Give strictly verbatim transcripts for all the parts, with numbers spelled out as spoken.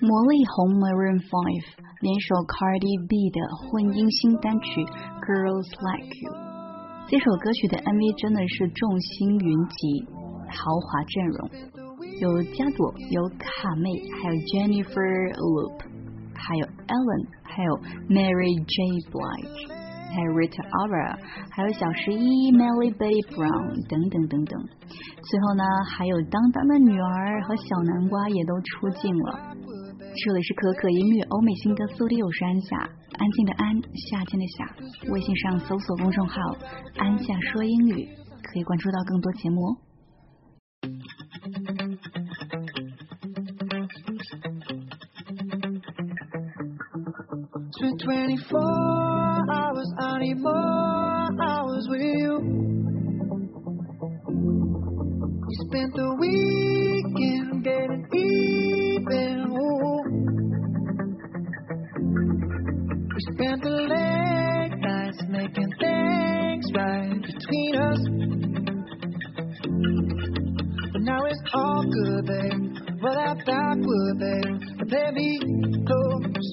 魔力红 Maroon five 联手 Cardi B 的混音新单曲 Girls Like You。 这首歌曲的 M V 真的是众星云集，豪华阵容，有加朵，有卡妹，还有 Jennifer Loop， 还有 Ellen， 还有 Mary J Blige， 还有 Rita Ora， 还有小十一 Millie Bobby Brown 等等等等。最后呢，还有当当的女儿和小南瓜也都出镜了。这里是可可音乐欧美新歌速递，我是安夏，安静的安，夏天的夏。微信上搜索公众号安夏说英语，可以关注到更多节目哦。 twenty-four hours, I need more hours with you. We spent the weekend getting even. Ooh. We spent the late nights making things right between us. But now it's all good, babe. Well, that backward, babe. Play me close.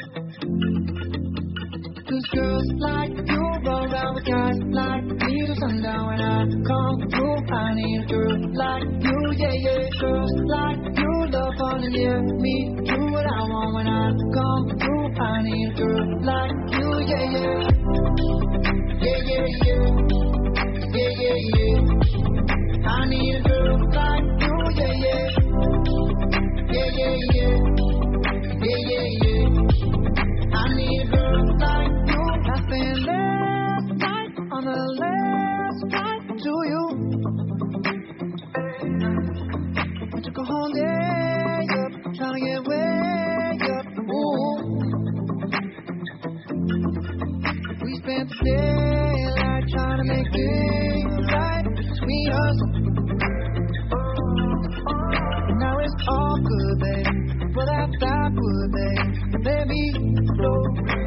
Cause girls like you roll around with guys like me till sundown. When I come through, I need a girl like you, yeah, yeah. Girls like you love fun and yeah, me do what I want. When I come through, I need a girl like you, yeah, yeah. Yeah, yeah, yeah. Yeah, yeah, yeah. I need a girl like you, yeah, yeah. Yeah, yeah, yeah. Yeah, yeah, yeah. I need a girl like you. I spent last night on the last flight to you. I took a whole day up, trying to get way up. Ooh. We spent the daylight trying to make things right between us. And now it's all good, babe. But I thought would, babe. Baby, flow.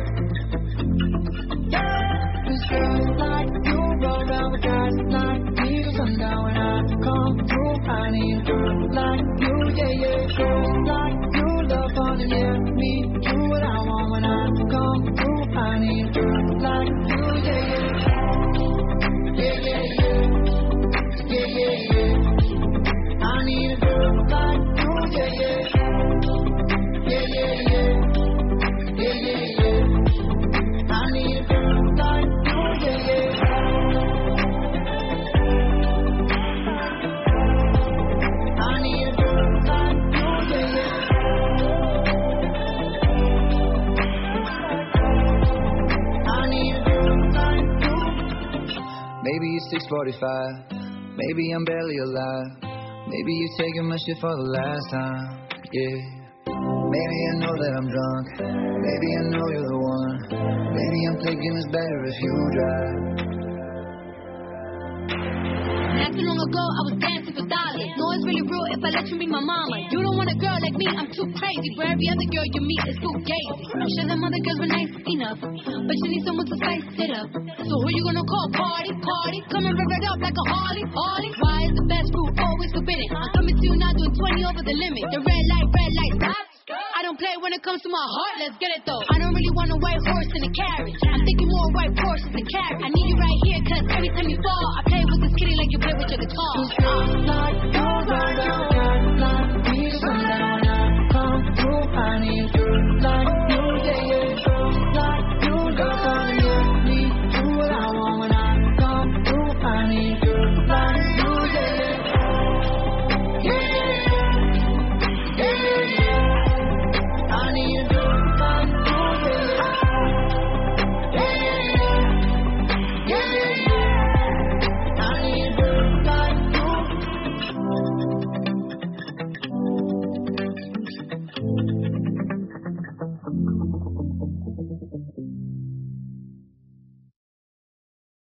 Cause girls like you roll around with guys like me till sundown. When I come through, I need a girl like you, yeah, yeah. Girls like you love fun and yeah, me do what I want. When I come through, I need a girl like you, yeah, yeah. Yeah, yeah, yeah. Yeah, yeah, yeah. I need a girl like you, yeah, yeah. Yeah, yeah, yeah. Yeah, yeah, yeah. I need a girl like you, yeah, yeah. I need a girl like you, yeah, yeah. I need a girl like you. Maybe it's six forty-five. Maybe I'm barely alive. Maybe you're taking my shit for the last time. Yeah. Maybe I know that I'm drunk. Maybe I know you're the one. Maybe I'm thinking it's better if you drive. Not too long ago, I was dancing for dollars. No, it's really real if I let you meet my mama. You don't want a girl like me, I'm too crazy. Where every other girl you meet is too gazy. I'm sure them other girls were nice enough, but you need someone to spice it up. So who you gonna call? Party, party. Come and rev it up like a Harley, Harley. Why is the best food always forbidden? I'm coming to you now doing twenty over the limit. The red light, red light, stop. I don't play when it comes to my heart, let's get it though. I don't really want a white horse in a carriage. I'm thinking more white horses than carriage. I need you right here, cause every time you fall, I play with this kitty like you play with your guitar. Cause girls like you roll around guys like me till sundown. When I come through, I need a girl like you, yeah, yeah. Girls like you love fun, yeah, me do what I want. When I come through, I need a girl like you, yeah, yeah. Yeah, yeah, yeah. Yeah, yeah, yeah. I need a girl like you, yeah, yeah. Yeah, yeah, yeah. Yeah, yeah, yeah. I need a girl like you.